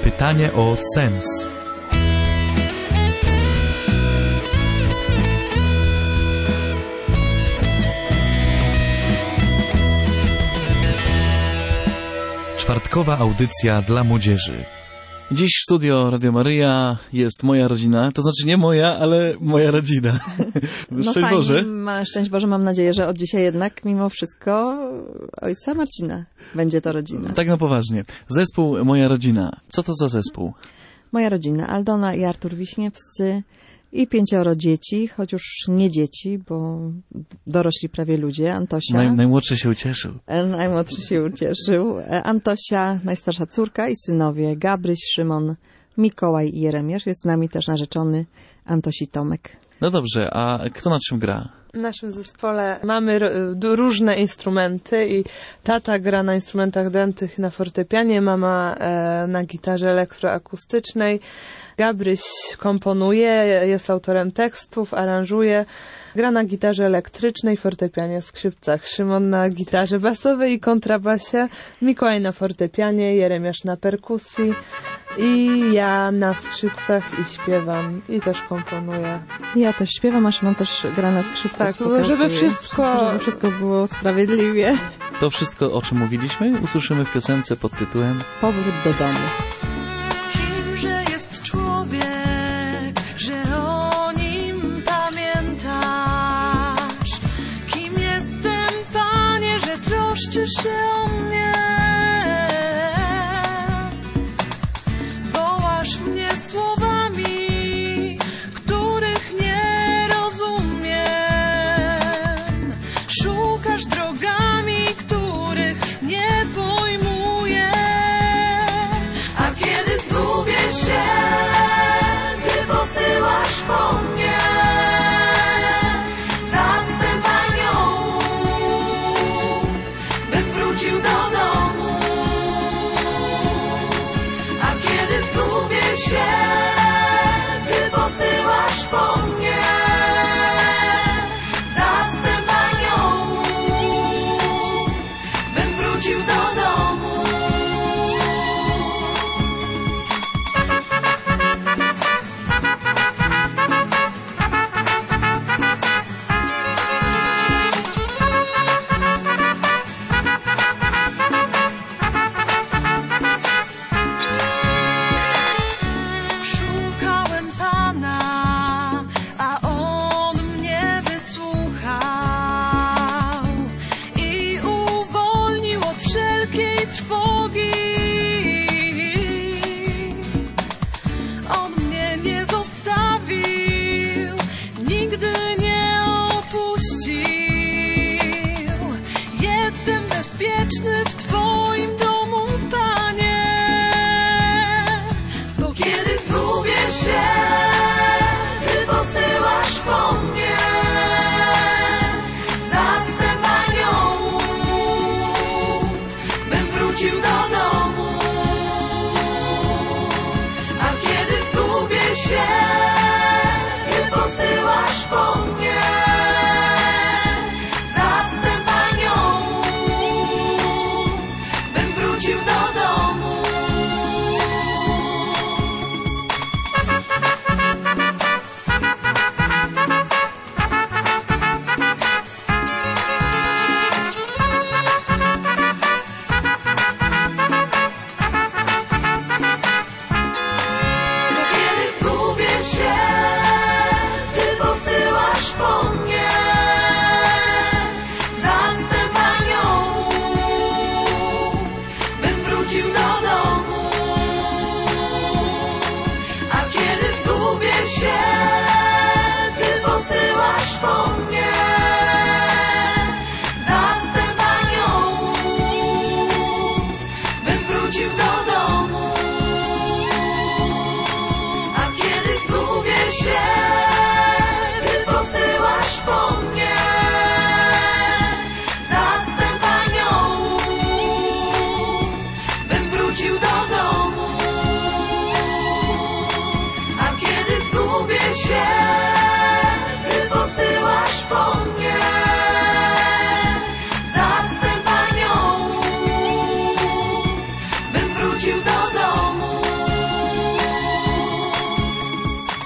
Pytanie o sens. Czwartkowa audycja dla młodzieży. Dziś w studio Radio Maryja jest moja rodzina, to znaczy nie moja, ale moja rodzina. Szczęść Boże. Szczęść Boże, mam nadzieję, że od dzisiaj jednak mimo wszystko ojca Marcina będzie to rodzina. Tak na poważnie. Zespół Moja Rodzina. Co to za zespół? Moja rodzina, Aldona i Artur Wiśniewscy i 5 dzieci, choć już nie dzieci, bo dorośli prawie ludzie. Antosia. Najmłodszy się ucieszył. Najmłodszy się ucieszył. Antosia, najstarsza córka i synowie Gabryś, Szymon, Mikołaj i Jeremiasz. Jest z nami też narzeczony Antosi Tomek. No dobrze, a kto na czym gra? W naszym zespole mamy różne instrumenty i tata gra na instrumentach dętych na fortepianie, mama na gitarze elektroakustycznej. Gabryś komponuje, jest autorem tekstów, aranżuje, gra na gitarze elektrycznej, fortepianie, skrzypcach. Szymon na gitarze basowej i kontrabasie, Mikołaj na fortepianie, Jeremiasz na perkusji i ja na skrzypcach i śpiewam i też komponuję. Ja też śpiewam, a Szymon też gra na skrzypcach. Tak, żeby wszystko było sprawiedliwie. To wszystko, o czym mówiliśmy, usłyszymy w piosence pod tytułem Powrót do domu. Troszczysz się o mnie, wołasz mnie słowami, których nie rozumiem, szukasz drogami, których nie pojmuję, a kiedy zgubię się, ty posyłasz po mnie. Ty posyłasz po mnie zastęp aniołów, bym wrócił do domu. wrócił do domu.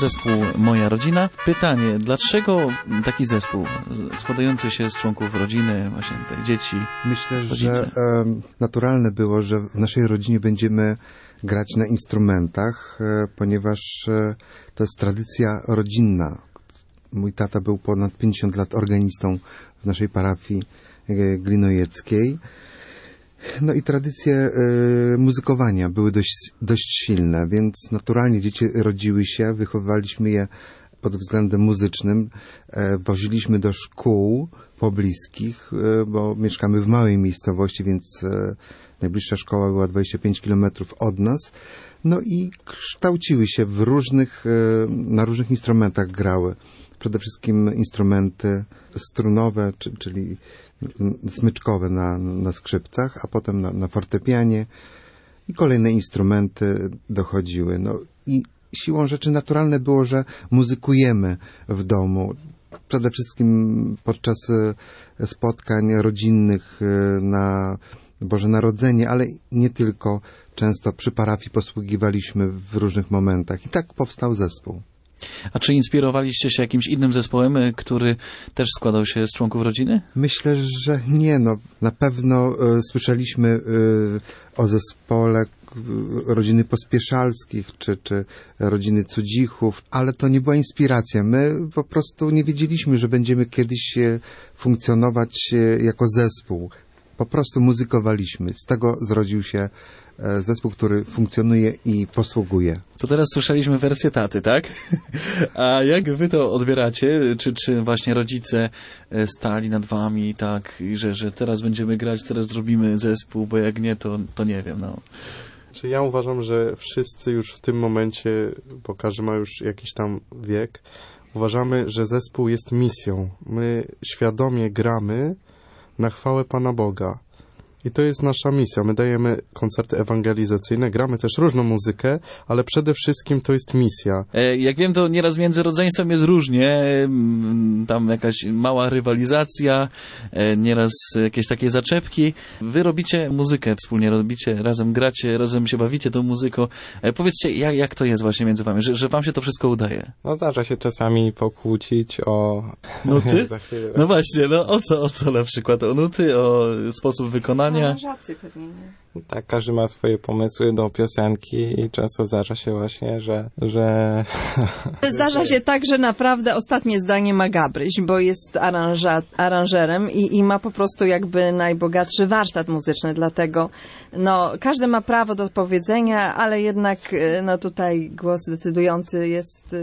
zespół Moja Rodzina. Pytanie, dlaczego taki zespół składający się z członków rodziny, właśnie tutaj dzieci, Myślę, rodzice? że naturalne było, że w naszej rodzinie będziemy grać na instrumentach, ponieważ to jest tradycja rodzinna. Mój tata był ponad 50 lat organistą w naszej parafii glinojeckiej. No i tradycje muzykowania były dość silne, więc naturalnie dzieci rodziły się, wychowywaliśmy je pod względem muzycznym, woziliśmy do szkół pobliskich, bo mieszkamy w małej miejscowości, więc najbliższa szkoła była 25 km od nas. No i kształciły się na różnych instrumentach grały. Przede wszystkim instrumenty strunowe, czyli smyczkowe na skrzypcach, a potem na fortepianie i kolejne instrumenty dochodziły. No i siłą rzeczy naturalne było, że muzykujemy w domu. Przede wszystkim podczas spotkań rodzinnych na Boże Narodzenie, ale nie tylko. Często przy parafii posługiwaliśmy w różnych momentach. I tak powstał zespół. A czy inspirowaliście się jakimś innym zespołem, który też składał się z członków rodziny? Myślę, że nie. No, na pewno słyszeliśmy o zespole rodziny Pospieszalskich, czy rodziny Cudzichów, ale to nie była inspiracja. My po prostu nie wiedzieliśmy, że będziemy kiedyś funkcjonować jako zespół. Po prostu muzykowaliśmy. Z tego zrodził się zespół, który funkcjonuje i posługuje. To teraz słyszeliśmy wersję taty, tak? A jak wy to odbieracie? Czy właśnie rodzice stali nad wami tak, że teraz będziemy grać, teraz zrobimy zespół, bo jak nie, to nie wiem, no. Czy ja uważam, że wszyscy już w tym momencie, bo każdy ma już jakiś tam wiek, uważamy, że zespół jest misją. My świadomie gramy na chwałę Pana Boga. I to jest nasza misja. My dajemy koncerty ewangelizacyjne, gramy też różną muzykę, ale przede wszystkim to jest misja. Jak wiem, to nieraz między rodzeństwem jest różnie. Tam jakaś mała rywalizacja, nieraz jakieś takie zaczepki. Wy robicie muzykę wspólnie, robicie, razem gracie, razem się bawicie tą muzyką. Powiedzcie, jak to jest właśnie między wami, że wam się to wszystko udaje? No zdarza się czasami pokłócić o... Nuty? No właśnie, no o co na przykład? O nuty, o sposób wykonania? Aranżacje pewnie, nie? Tak, każdy ma swoje pomysły do piosenki i często zdarza się właśnie, że... Zdarza się tak, że naprawdę ostatnie zdanie ma Gabryś, bo jest aranżerem i ma po prostu jakby najbogatszy warsztat muzyczny, dlatego no, każdy ma prawo do powiedzenia, ale jednak no, tutaj głos decydujący jest...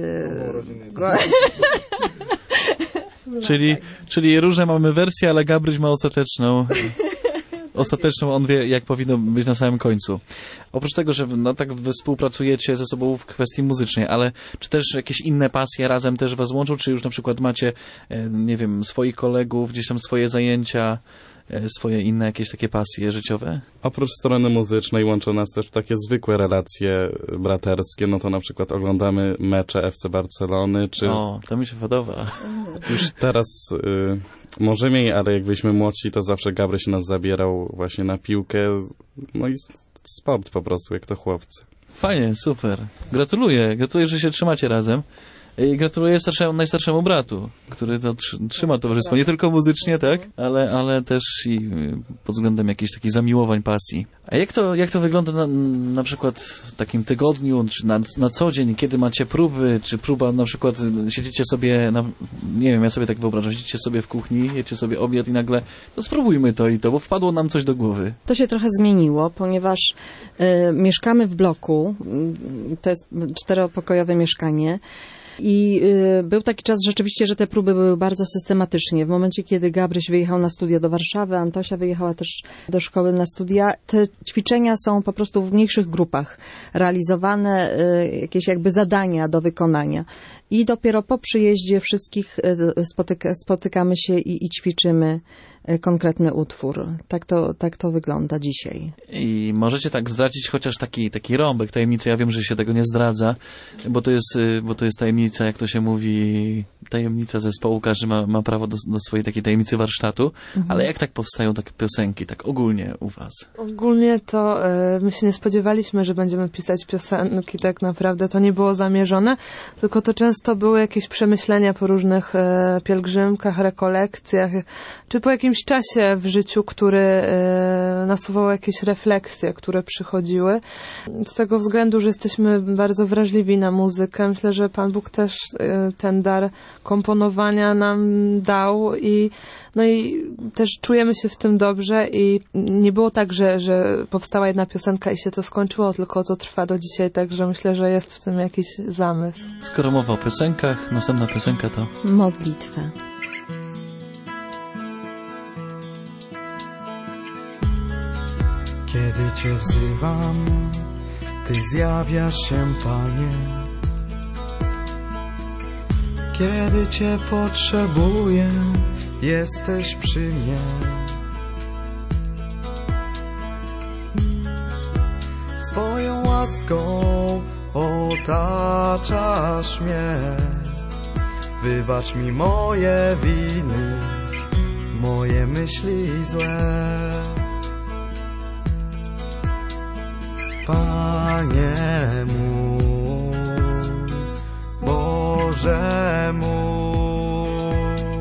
Czyli różne mamy wersje, ale Gabryś ma ostateczną. Ostateczną on wie, jak powinno być na samym końcu. Oprócz tego, że no tak współpracujecie ze sobą w kwestii muzycznej, ale czy też jakieś inne pasje razem też was łączą, czy już na przykład macie, nie wiem, swoich kolegów, gdzieś tam swoje zajęcia, swoje inne jakieś takie pasje życiowe? Oprócz strony muzycznej łączą nas też takie zwykłe relacje braterskie, no to na przykład oglądamy mecze FC Barcelony, czy... O, to mi się podoba. Już teraz może mniej, ale jak byliśmy młodsi, to zawsze Gabryś nas zabierał właśnie na piłkę, no i sport po prostu, jak to chłopcy. Fajnie, super. Gratuluję, że się trzymacie razem. I gratuluję najstarszemu bratu, który to trzyma towarzystwo, nie tylko muzycznie, tak, ale też i pod względem jakichś takich zamiłowań, pasji. A jak to wygląda na przykład w takim tygodniu, czy na co dzień, kiedy macie próby, czy próba na przykład siedzicie sobie, nie wiem, ja sobie tak wyobrażam, siedzicie sobie w kuchni, jecie sobie obiad i nagle, no spróbujmy to i to, bo wpadło nam coś do głowy. To się trochę zmieniło, ponieważ mieszkamy w bloku, to jest 4-pokojowe mieszkanie. I był taki czas rzeczywiście, że te próby były bardzo systematycznie. W momencie, kiedy Gabryś wyjechał na studia do Warszawy, Antosia wyjechała też do szkoły na studia, te ćwiczenia są po prostu w mniejszych grupach realizowane, jakieś jakby zadania do wykonania. I dopiero po przyjeździe wszystkich spotykamy się i ćwiczymy konkretny utwór. Tak to wygląda dzisiaj. I możecie tak zdradzić chociaż taki rąbek tajemnicy. Ja wiem, że się tego nie zdradza, bo to jest tajemnica, jak to się mówi, tajemnica zespołu, każdy ma prawo do swojej takiej tajemnicy warsztatu, ale jak tak powstają takie piosenki, tak ogólnie u was? Ogólnie to my się nie spodziewaliśmy, że będziemy pisać piosenki, tak naprawdę to nie było zamierzone, tylko to często były jakieś przemyślenia po różnych pielgrzymkach, rekolekcjach, czy po jakimś czasie w życiu, który nasuwał jakieś refleksje, które przychodziły. Z tego względu, że jesteśmy bardzo wrażliwi na muzykę, myślę, że Pan Bóg też ten dar komponowania nam dał i też czujemy się w tym dobrze i nie było tak, że powstała jedna piosenka i się to skończyło, tylko to trwa do dzisiaj, także myślę, że jest w tym jakiś zamysł. Skoro mowa o piosenkach, następna piosenka to... Modlitwę. Kiedy Cię wzywam, Ty zjawiasz się, Panie. Kiedy Cię potrzebuję, jesteś przy mnie. Swoją łaską otaczasz mnie. Wybacz mi moje winy, moje myśli złe. Panie mój, Boże mój.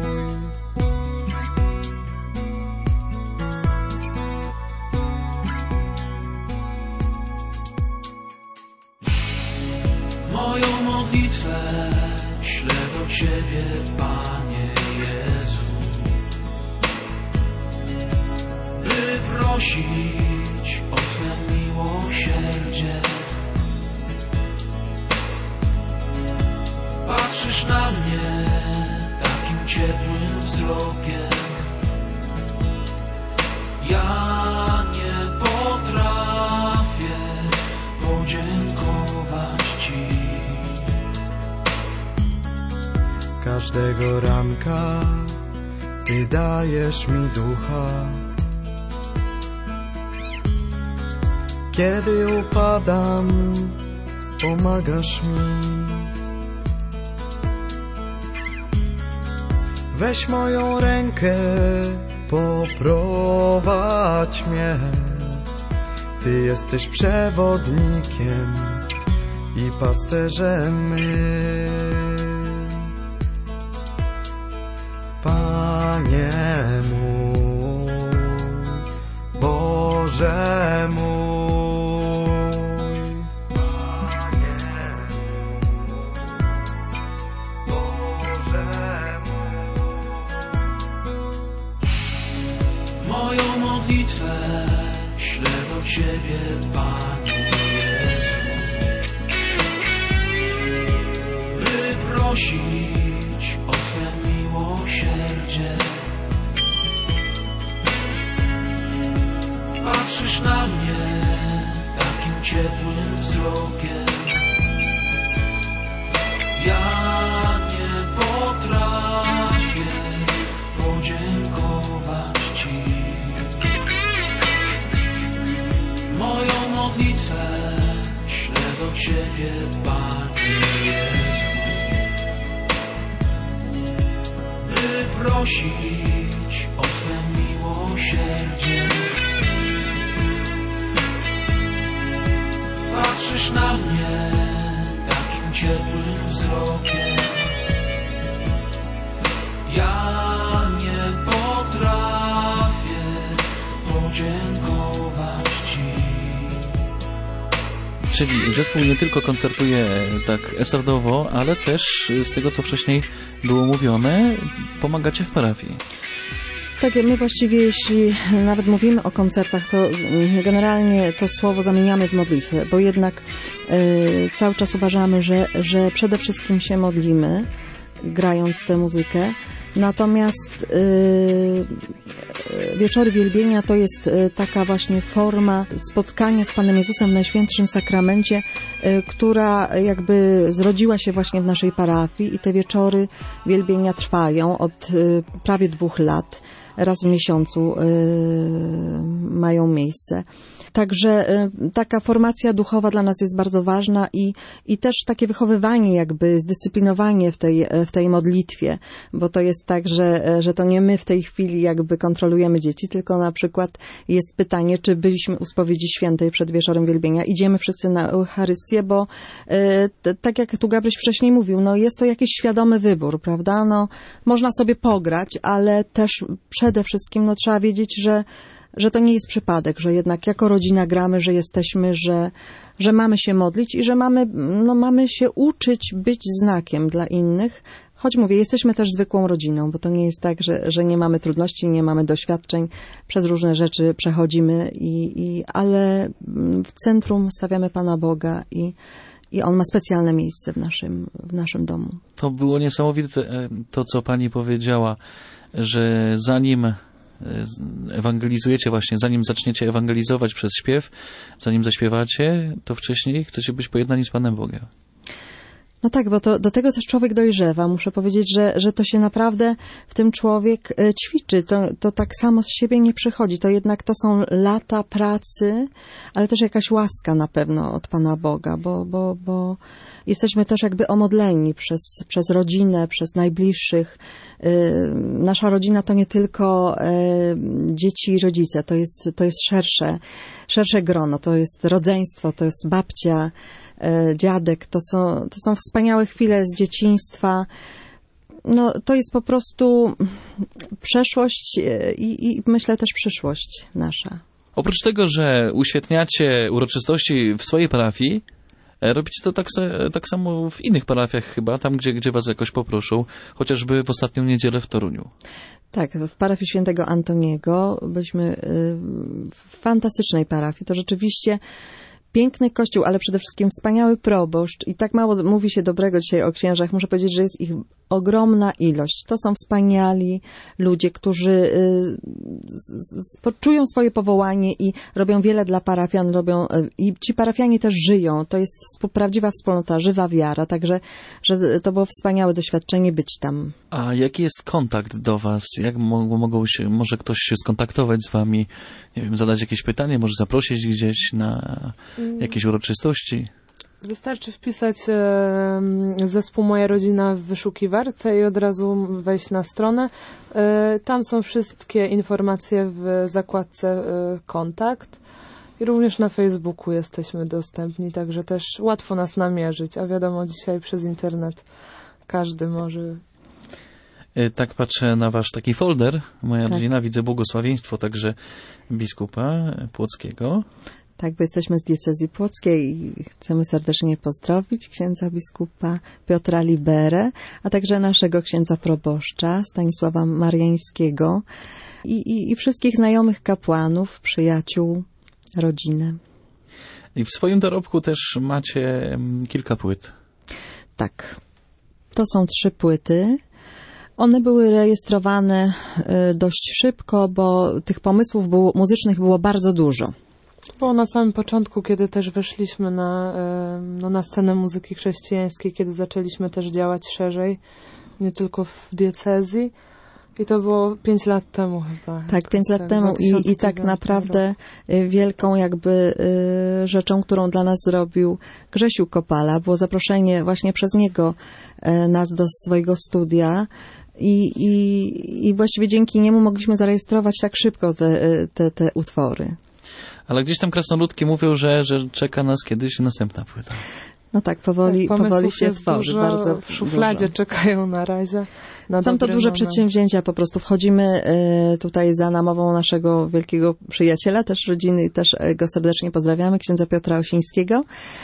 Moją modlitwę ślę do Ciebie, Panie Jezu, by prosić o Twe miłosierdzie. Patrzysz na mnie takim ciepłym wzrokiem, ja nie potrafię podziękować Ci. Każdego ranka Ty dajesz mi ducha. Kiedy upadam, pomagasz mi. Weź moją rękę, poprowadź mnie. Ty jesteś przewodnikiem i pasterzem mym. Panie mój, Boże mój. Moją modlitwę ślę do Ciebie, Panie Jezu, by prosić o Twe miłosierdzie. Patrzysz na mnie takim ciepłym wzrokiem, ja nie potrafię podziękować Ci. Moją modlitwę ślę do Ciebie, Panie Jezu, by prosić o Twe miłosierdzie. Patrzysz na mnie takim ciepłym wzrokiem, ja nie potrafię podziękować Ci. Czyli zespół nie tylko koncertuje tak estradowo, ale też z tego, co wcześniej było mówione, pomagacie w parafii. Tak, my właściwie, jeśli nawet mówimy o koncertach, to generalnie to słowo zamieniamy w modlitwę, bo jednak cały czas uważamy, że przede wszystkim się modlimy, grając tę muzykę. Natomiast wieczory wielbienia to jest taka właśnie forma spotkania z Panem Jezusem w Najświętszym Sakramencie, która jakby zrodziła się właśnie w naszej parafii i te wieczory wielbienia trwają od prawie 2 lat. raz w miesiącu mają miejsce. Także taka formacja duchowa dla nas jest bardzo ważna i też takie wychowywanie, jakby zdyscyplinowanie w tej modlitwie, bo to jest tak, że to nie my w tej chwili jakby kontrolujemy dzieci, tylko na przykład jest pytanie, czy byliśmy u spowiedzi świętej przed wieczorem wielbienia. Idziemy wszyscy na Eucharystię, bo tak jak tu Gabryś wcześniej mówił, no jest to jakiś świadomy wybór, prawda? No, można sobie pograć, ale też przede wszystkim no, trzeba wiedzieć, że to nie jest przypadek, że jednak jako rodzina gramy, że jesteśmy, że mamy się modlić i że mamy się uczyć być znakiem dla innych. Choć mówię, jesteśmy też zwykłą rodziną, bo to nie jest tak, że nie mamy trudności, nie mamy doświadczeń, przez różne rzeczy przechodzimy, ale w centrum stawiamy Pana Boga i On ma specjalne miejsce w naszym domu. To było niesamowite to, co pani powiedziała, że zanim ewangelizujecie właśnie, zanim zaczniecie ewangelizować przez śpiew, zanim zaśpiewacie, to wcześniej chcecie być pojednani z Panem Bogiem. No tak, bo do tego też człowiek dojrzewa. Muszę powiedzieć, że to się naprawdę w tym człowiek ćwiczy. To tak samo z siebie nie przychodzi. To jednak to są lata pracy, ale też jakaś łaska na pewno od Pana Boga, bo jesteśmy też jakby omodleni przez rodzinę, przez najbliższych. Nasza rodzina to nie tylko dzieci i rodzice, to jest szersze grono, to jest rodzeństwo, to jest babcia, dziadek, to są wspaniałe chwile z dzieciństwa. No, to jest po prostu przeszłość i myślę też przyszłość nasza. Oprócz tego, że uświetniacie uroczystości w swojej parafii, robicie to tak samo w innych parafiach chyba, tam gdzie was jakoś poproszą, chociażby w ostatnią niedzielę w Toruniu. Tak, w parafii świętego Antoniego byliśmy w fantastycznej parafii. To rzeczywiście piękny kościół, ale przede wszystkim wspaniały proboszcz i tak mało mówi się dobrego dzisiaj o księżach. Muszę powiedzieć, że jest ich ogromna ilość. To są wspaniali ludzie, którzy poczują swoje powołanie i robią wiele dla parafian, i ci parafianie też żyją. To jest prawdziwa wspólnota, żywa wiara, także że to było wspaniałe doświadczenie być tam. A jaki jest kontakt do was? Jak może ktoś się skontaktować z wami? Nie wiem, zadać jakieś pytanie, może zaprosić gdzieś na jakieś uroczystości? Wystarczy wpisać zespół Moja Rodzina w wyszukiwarce i od razu wejść na stronę. Tam są wszystkie informacje w zakładce kontakt i również na Facebooku jesteśmy dostępni, także też łatwo nas namierzyć, a wiadomo, dzisiaj przez internet każdy może. Tak patrzę na wasz taki folder, Moja Rodzina, widzę błogosławieństwo także biskupa Płockiego. Tak, bo jesteśmy z diecezji płockiej i chcemy serdecznie pozdrowić księdza biskupa Piotra Liberę, a także naszego księdza proboszcza Stanisława Mariańskiego i wszystkich znajomych kapłanów, przyjaciół, rodzinę. I w swoim dorobku też macie kilka płyt. Tak, to są 3 płyty. One były rejestrowane dość szybko, bo tych pomysłów muzycznych było bardzo dużo. Było na samym początku, kiedy też weszliśmy na scenę muzyki chrześcijańskiej, kiedy zaczęliśmy też działać szerzej, nie tylko w diecezji. I to było 5 lat temu chyba. Tak, 5 lat temu i tak naprawdę wielką jakby rzeczą, którą dla nas zrobił Grzesiu Kopala, było zaproszenie właśnie przez niego nas do swojego studia. I właściwie dzięki niemu mogliśmy zarejestrować tak szybko te utwory. Ale gdzieś tam krasnoludki mówią, że czeka nas kiedyś następna płyta. No tak, powoli się tworzy. Bardzo w szufladzie dużo. Czekają na razie. Są to duże przedsięwzięcia, po prostu wchodzimy tutaj za namową naszego wielkiego przyjaciela, też rodziny i też go serdecznie pozdrawiamy, księdza Piotra Osińskiego.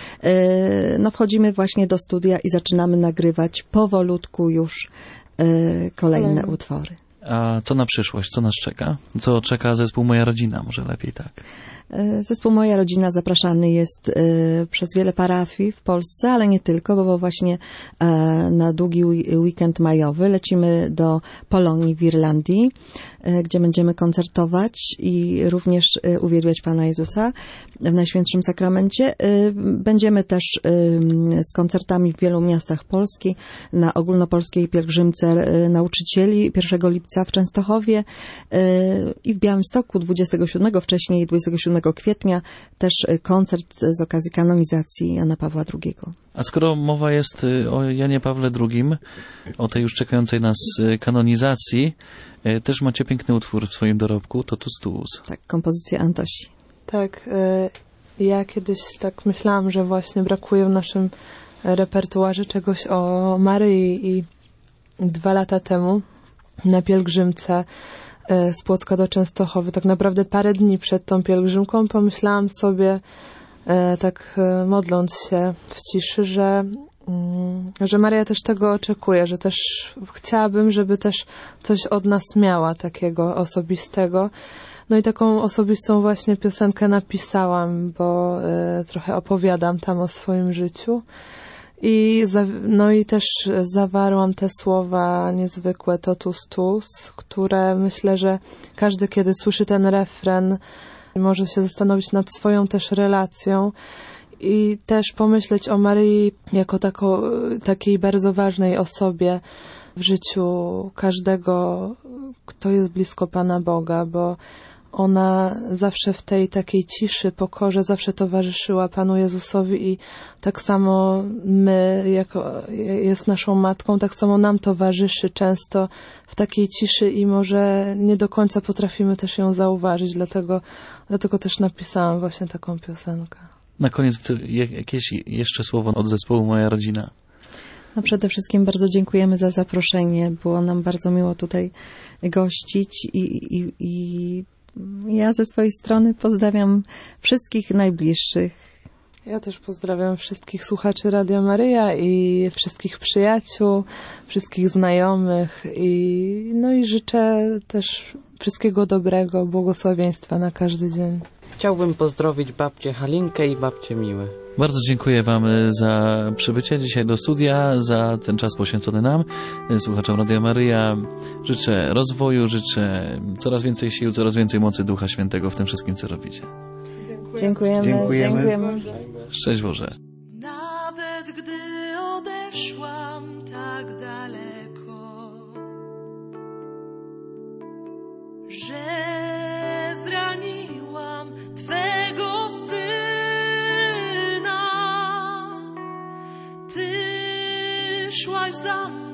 No wchodzimy właśnie do studia i zaczynamy nagrywać powolutku już kolejne utwory. A co na przyszłość? Co nas czeka? Co czeka zespół Moja Rodzina? Może lepiej tak. Zespół Moja Rodzina zapraszany jest przez wiele parafii w Polsce, ale nie tylko, bo właśnie na długi weekend majowy lecimy do Polonii w Irlandii, gdzie będziemy koncertować i również uwielbiać Pana Jezusa w Najświętszym Sakramencie. Będziemy też z koncertami w wielu miastach Polski na ogólnopolskiej pielgrzymce nauczycieli 1 lipca w Częstochowie i w Białymstoku 27, wcześniej 27 kwietnia też koncert z okazji kanonizacji Jana Pawła II. A skoro mowa jest o Janie Pawle II, o tej już czekającej nas kanonizacji, też macie piękny utwór w swoim dorobku, Totus Tuus. Tak, kompozycja Antosi. Tak, ja kiedyś tak myślałam, że właśnie brakuje w naszym repertuarze czegoś o Maryi i 2 lata temu na pielgrzymce z Płocka do Częstochowy, tak naprawdę parę dni przed tą pielgrzymką pomyślałam sobie, tak modląc się w ciszy, że Maria też tego oczekuje, że też chciałabym, żeby też coś od nas miała takiego osobistego. No i taką osobistą właśnie piosenkę napisałam, bo trochę opowiadam tam o swoim życiu. No i też zawarłam te słowa niezwykłe Totus Tuus, które myślę, że każdy, kiedy słyszy ten refren, może się zastanowić nad swoją też relacją i też pomyśleć o Maryi jako takiej bardzo ważnej osobie w życiu każdego, kto jest blisko Pana Boga, bo ona zawsze w tej takiej ciszy, pokorze zawsze towarzyszyła Panu Jezusowi i tak samo my, jako jest naszą matką, tak samo nam towarzyszy często w takiej ciszy i może nie do końca potrafimy też ją zauważyć, dlatego też napisałam właśnie taką piosenkę. Na koniec jakieś jeszcze słowo od zespołu Moja Rodzina. No przede wszystkim bardzo dziękujemy za zaproszenie. Było nam bardzo miło tutaj gościć i ja ze swojej strony pozdrawiam wszystkich najbliższych. Ja też pozdrawiam wszystkich słuchaczy Radia Maryja i wszystkich przyjaciół, wszystkich znajomych i życzę też wszystkiego dobrego, błogosławieństwa na każdy dzień. Chciałbym pozdrowić babcię Halinkę i babcię Miłę. Bardzo dziękuję Wam za przybycie dzisiaj do studia, za ten czas poświęcony nam, słuchaczom Radia Maryja. Życzę rozwoju, życzę coraz więcej sił, coraz więcej mocy Ducha Świętego w tym wszystkim, co robicie. Dziękujemy. Szczęść Boże. Nawet gdy odeszłam tak daleko, że zraniłam Twego Syna, Ty szłaś za mną.